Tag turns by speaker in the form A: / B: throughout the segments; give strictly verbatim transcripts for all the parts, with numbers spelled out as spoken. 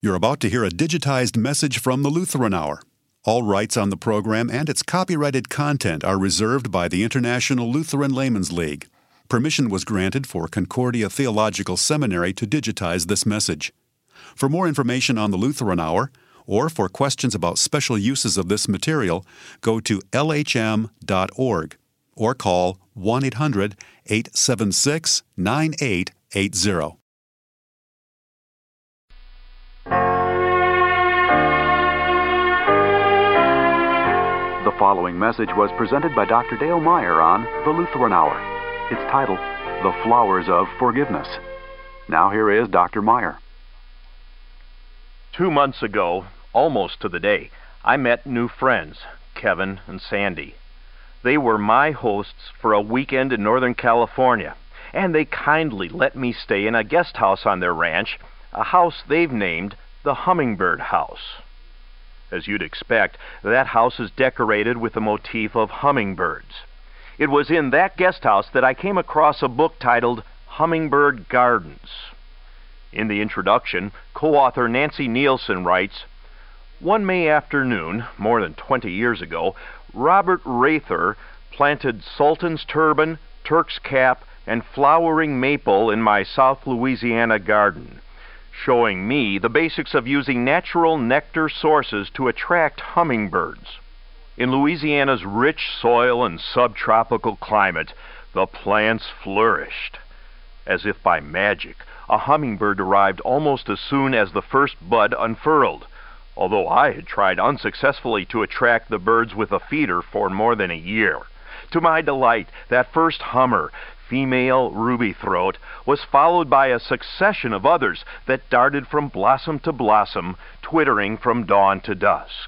A: You're about to hear a digitized message from the Lutheran Hour. All rights on the program and its copyrighted content are reserved by the International Lutheran Laymen's League. Permission was granted for Concordia Theological Seminary to digitize this message. For more information on the Lutheran Hour, or for questions about special uses of this material, go to L H M dot org or call one eight hundred, eight seven six, nine eight eight zero.
B: The following message was presented by Doctor Dale Meyer on The Lutheran Hour. It's titled, The Flowers of Forgiveness. Now here is Doctor Meyer.
C: Two months ago, almost to the day, I met new friends, Kevin and Sandy. They were my hosts for a weekend in Northern California, and they kindly let me stay in a guest house on their ranch, a house they've named the Hummingbird House. As you'd expect, that house is decorated with the motif of hummingbirds. It was in that guest house that I came across a book titled Hummingbird Gardens. In the introduction, co-author Nancy Nielsen writes, "One May afternoon, more than twenty years ago, Robert Rather planted Sultan's turban, Turk's cap, and flowering maple in my South Louisiana garden, showing me the basics of using natural nectar sources to attract hummingbirds. In Louisiana's rich soil and subtropical climate, the plants flourished. As if by magic, a hummingbird arrived almost as soon as the first bud unfurled, although I had tried unsuccessfully to attract the birds with a feeder for more than a year. To my delight, that first hummer, female rubythroat, was followed by a succession of others that darted from blossom to blossom, twittering from dawn to dusk.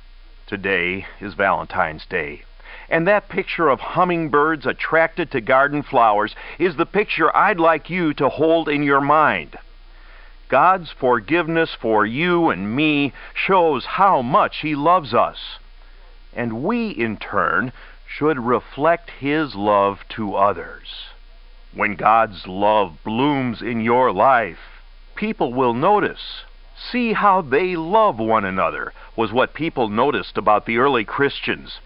C: Today is Valentine's Day, and that picture of hummingbirds attracted to garden flowers is the picture I'd like you to hold in your mind. God's forgiveness for you and me shows how much He loves us, and we, in turn, should reflect His love to others. When God's love blooms in your life, people will notice. See how they love one another, was what people noticed about the early Christians.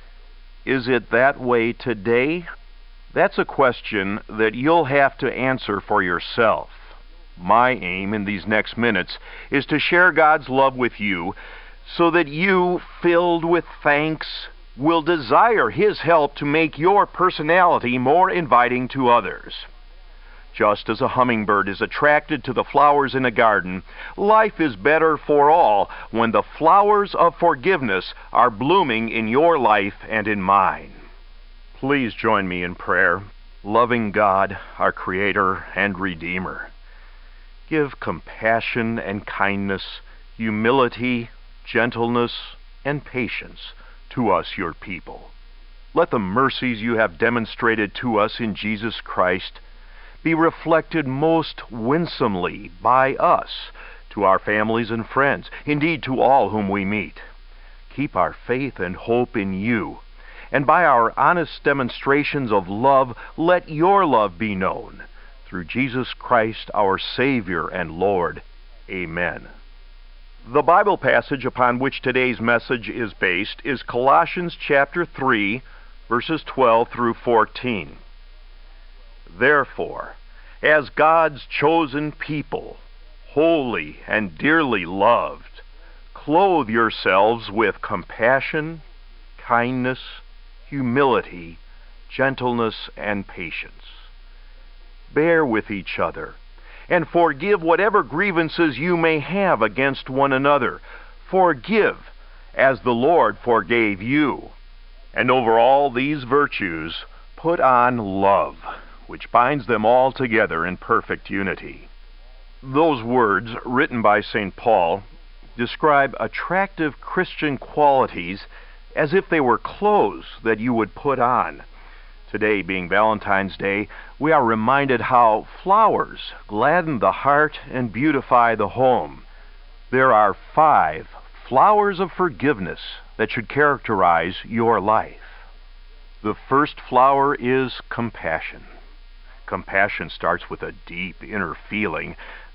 C: Is it that way today? That's a question that you'll have to answer for yourself. My aim in these next minutes is to share God's love with you so that you, filled with thanks, will desire His help to make your personality more inviting to others. Just as a hummingbird is attracted to the flowers in a garden, life is better for all when the flowers of forgiveness are blooming in your life and in mine. Please join me in prayer. Loving God, our Creator and Redeemer, give compassion and kindness, humility, gentleness, and patience to us, your people. Let the mercies you have demonstrated to us in Jesus Christ be reflected most winsomely by us to our families and friends, indeed to all whom we meet. Keep our faith and hope in you, and by our honest demonstrations of love, let your love be known. Through Jesus Christ, our Savior and Lord. Amen." The Bible passage upon which today's message is based is Colossians chapter three, verses twelve through fourteen. "Therefore, as God's chosen people, holy and dearly loved, clothe yourselves with compassion, kindness, humility, gentleness, and patience. Bear with each other, and forgive whatever grievances you may have against one another. Forgive, as the Lord forgave you. And over all these virtues, put on love, which binds them all together in perfect unity." Those words, written by Saint Paul, describe attractive Christian qualities as if they were clothes that you would put on. Today, being Valentine's Day, we are reminded how flowers gladden the heart and beautify the home. There are five flowers of forgiveness that should characterize your life. The first flower is compassion. Compassion starts with a deep inner feeling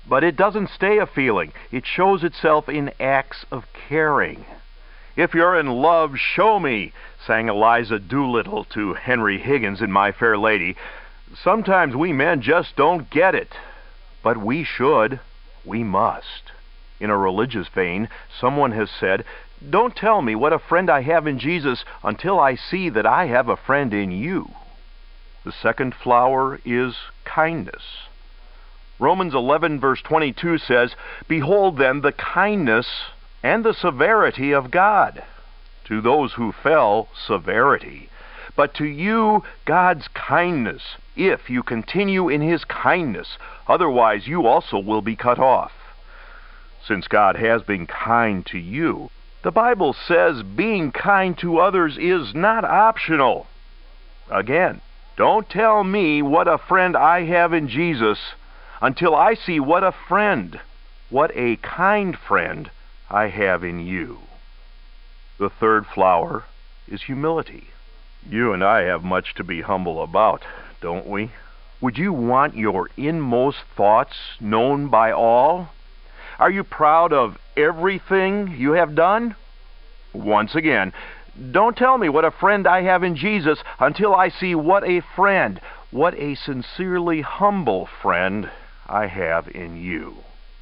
C: But it doesn't stay a feeling. It shows itself in acts of caring. "If you're in love, show me," sang Eliza Doolittle to Henry Higgins in My Fair Lady. Sometimes we men just don't get it. But we should. We must. In a religious vein, someone has said, "Don't tell me what a friend I have in Jesus until I see that I have a friend in you." The second flower is kindness. Romans eleven verse twenty-two says, "Behold then the kindness and the severity of God. To those who fell, severity. But to you, God's kindness, if you continue in His kindness. Otherwise you also will be cut off." Since God has been kind to you, the Bible says being kind to others is not optional. Again, don't tell me what a friend I have in Jesus until I see what a friend, what a kind friend I have in you. The third flower is humility. You and I have much to be humble about, don't we? Would you want your inmost thoughts known by all? Are you proud of everything you have done? Once again, don't tell me what a friend I have in Jesus until I see what a friend, what a sincerely humble friend I have in you.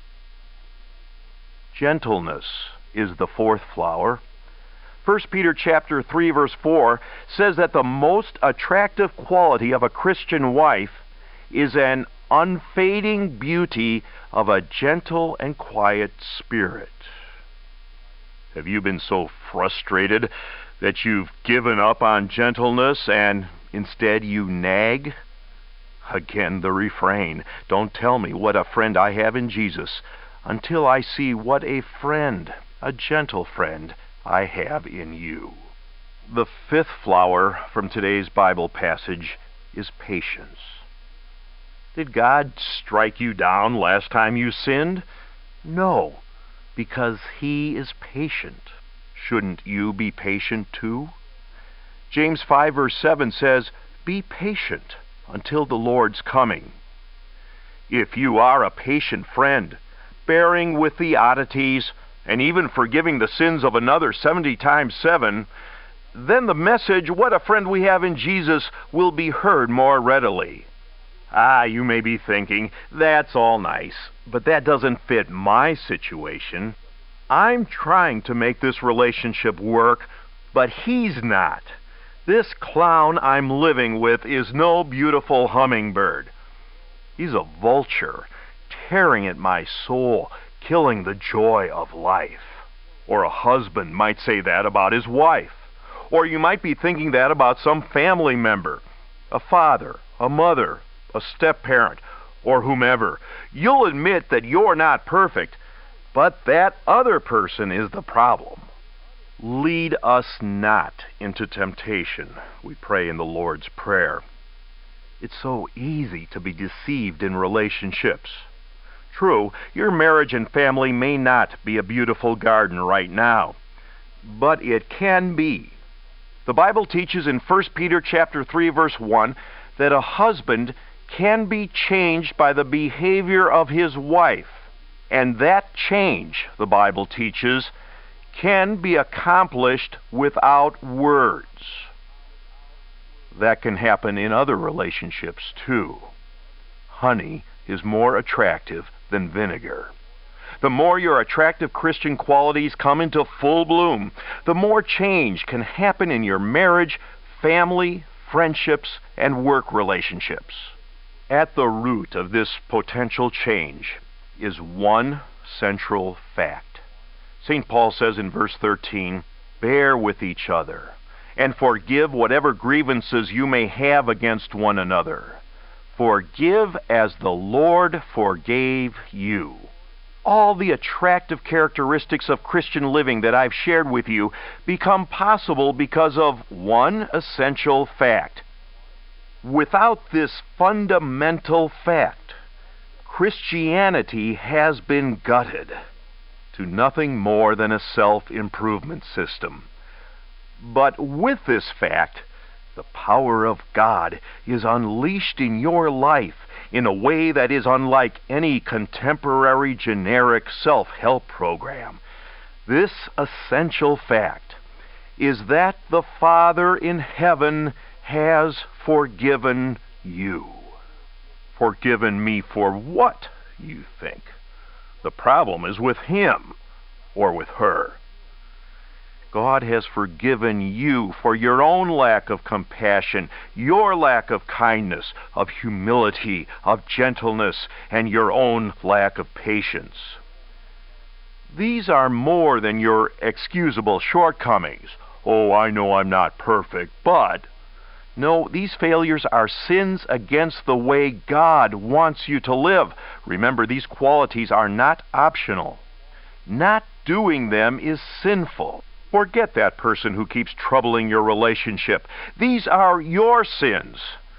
C: Gentleness is the fourth flower. First Peter chapter three verse four says that the most attractive quality of a Christian wife is an unfading beauty of a gentle and quiet spirit. Have you been so frustrated that you've given up on gentleness and instead you nag? Again, the refrain, don't tell me what a friend I have in Jesus until I see what a friend, a gentle friend, I have in you. The fifth flower from today's Bible passage is patience. Did God strike you down last time you sinned? No, because He is patient. Shouldn't you be patient too? James five verse seven says, "Be patient until the Lord's coming." If you are a patient friend, bearing with the oddities, and even forgiving the sins of another seventy times seven, then the message, what a friend we have in Jesus, will be heard more readily. Ah, you may be thinking, that's all nice, but that doesn't fit my situation. I'm trying to make this relationship work, but he's not. This clown I'm living with is no beautiful hummingbird. He's a vulture, tearing at my soul, killing the joy of life. Or a husband might say that about his wife. Or you might be thinking that about some family member, a father, a mother, a step-parent, or whomever. You'll admit that you're not perfect, but that other person is the problem. Lead us not into temptation, we pray in the Lord's Prayer. It's so easy to be deceived in relationships. True, your marriage and family may not be a beautiful garden right now, but it can be. The Bible teaches in First Peter chapter three verse one that a husband can be changed by the behavior of his wife, and that change, the Bible teaches, can be accomplished without words. That can happen in other relationships too. Honey is more attractive than vinegar. The more your attractive Christian qualities come into full bloom, the more change can happen in your marriage, family, friendships, and work relationships. At the root of this potential change is one central fact. Saint Paul says in verse thirteen, "Bear with each other, and forgive whatever grievances you may have against one another. Forgive as the Lord forgave you." All the attractive characteristics of Christian living that I've shared with you become possible because of one essential fact. Without this fundamental fact, Christianity has been gutted to nothing more than a self-improvement system. But with this fact, the power of God is unleashed in your life, in a way that is unlike any contemporary generic self-help program. This essential fact is that the Father in heaven has forgiven you. Forgiven me for what, you think? The problem is with him or with her. God has forgiven you for your own lack of compassion, your lack of kindness, of humility, of gentleness, and your own lack of patience. These are more than your excusable shortcomings. Oh, I know I'm not perfect, but... No, these failures are sins against the way God wants you to live. Remember, these qualities are not optional. Not doing them is sinful. Forget that person who keeps troubling your relationship. These are your sins.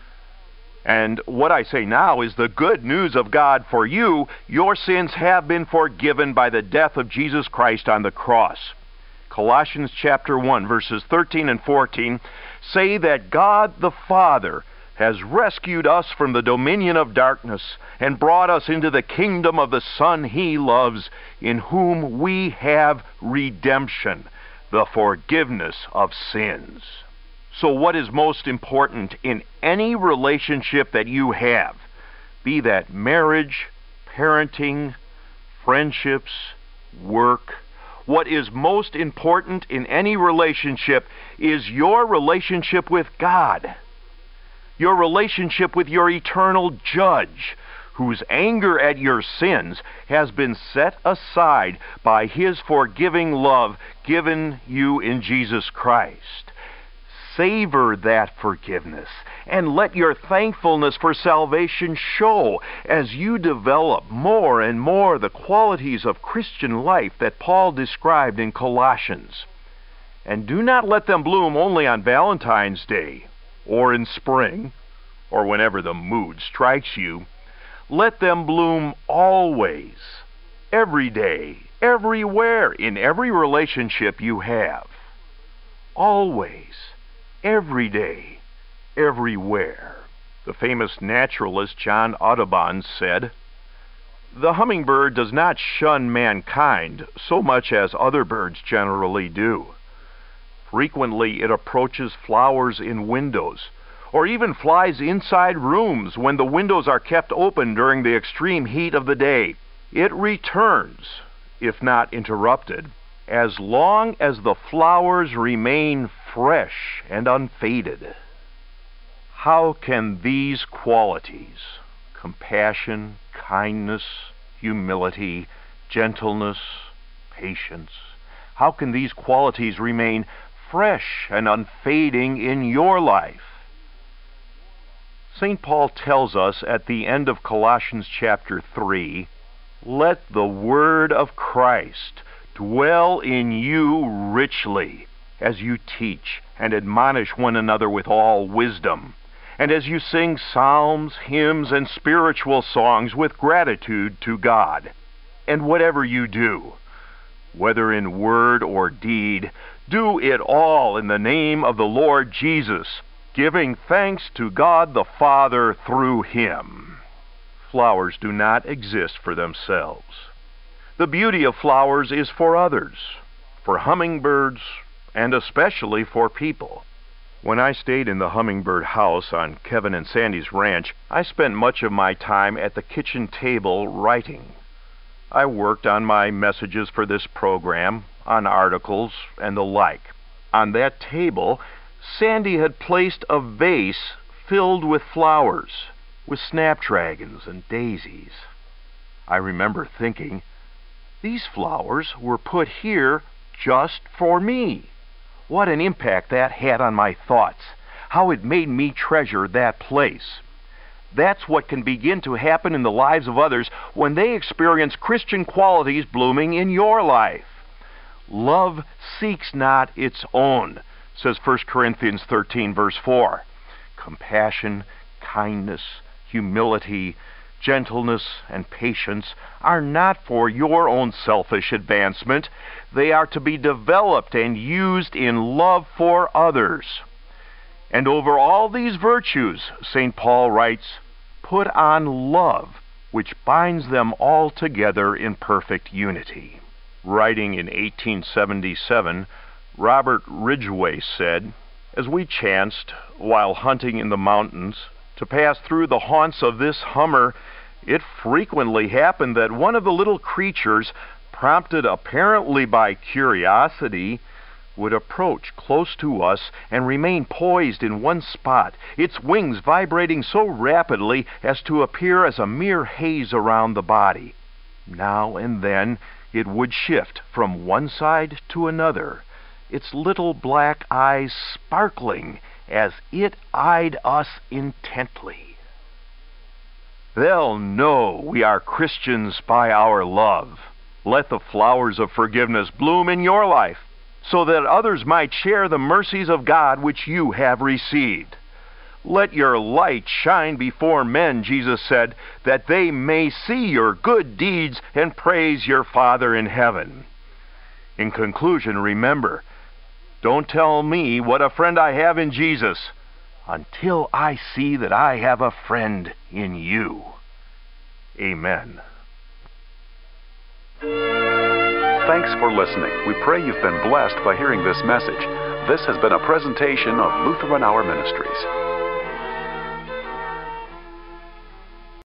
C: And what I say now is the good news of God for you. Your sins have been forgiven by the death of Jesus Christ on the cross. Colossians chapter one, verses thirteen and fourteen say that God the Father has rescued us from the dominion of darkness and brought us into the kingdom of the Son he loves, in whom we have redemption, the forgiveness of sins. So what is most important in any relationship that you have, be that marriage, parenting, friendships, work, what is most important in any relationship is your relationship with God, your relationship with your eternal judge, whose anger at your sins has been set aside by his forgiving love given you in Jesus Christ. Savor that forgiveness and let your thankfulness for salvation show as you develop more and more the qualities of Christian life that Paul described in Colossians. And do not let them bloom only on Valentine's Day or in spring or whenever the mood strikes you. Let them bloom always, every day, everywhere, in every relationship you have. Always, every day, everywhere. The famous naturalist John Audubon said, "The hummingbird does not shun mankind so much as other birds generally do. Frequently it approaches flowers in windows, or even flies inside rooms when the windows are kept open during the extreme heat of the day. It returns, if not interrupted, as long as the flowers remain fresh and unfaded." How can these qualities, compassion, kindness, humility, gentleness, patience, how can these qualities remain fresh and unfading in your life? Saint Paul tells us at the end of Colossians chapter three, "Let the word of Christ dwell in you richly, as you teach and admonish one another with all wisdom, and as you sing psalms, hymns, and spiritual songs with gratitude to God. And whatever you do, whether in word or deed, do it all in the name of the Lord Jesus, giving thanks to God the Father through him." Flowers do not exist for themselves. The beauty of flowers is for others, for hummingbirds, and especially for people. When I stayed in the Hummingbird House on Kevin and Sandy's ranch, I spent much of my time at the kitchen table writing. I worked on my messages for this program, on articles, and the like. On that table, Sandy had placed a vase filled with flowers, with snapdragons and daisies. I remember thinking, these flowers were put here just for me. What an impact that had on my thoughts, how it made me treasure that place. That's what can begin to happen in the lives of others when they experience Christian qualities blooming in your life. Love seeks not its own, says First Corinthians thirteen, verse four. Compassion, kindness, humility, gentleness, and patience are not for your own selfish advancement. They are to be developed and used in love for others. And over all these virtues, Saint Paul writes, put on love, which binds them all together in perfect unity. Writing in eighteen seventy-seven, Robert Ridgway said, "As we chanced, while hunting in the mountains, to pass through the haunts of this hummer, it frequently happened that one of the little creatures, prompted apparently by curiosity, would approach close to us and remain poised in one spot, its wings vibrating so rapidly as to appear as a mere haze around the body. Now and then it would shift from one side to another, its little black eyes sparkling as it eyed us intently. They'll know we are Christians by our love. Let the flowers of forgiveness bloom in your life, so that others might share the mercies of God which you have received. Let your light shine before men, Jesus said, that they may see your good deeds and praise your Father in heaven." In conclusion, remember, don't tell me what a friend I have in Jesus until I see that I have a friend in you. Amen.
B: Thanks for listening. We pray you've been blessed by hearing this message. This has been a presentation of Lutheran Hour Ministries.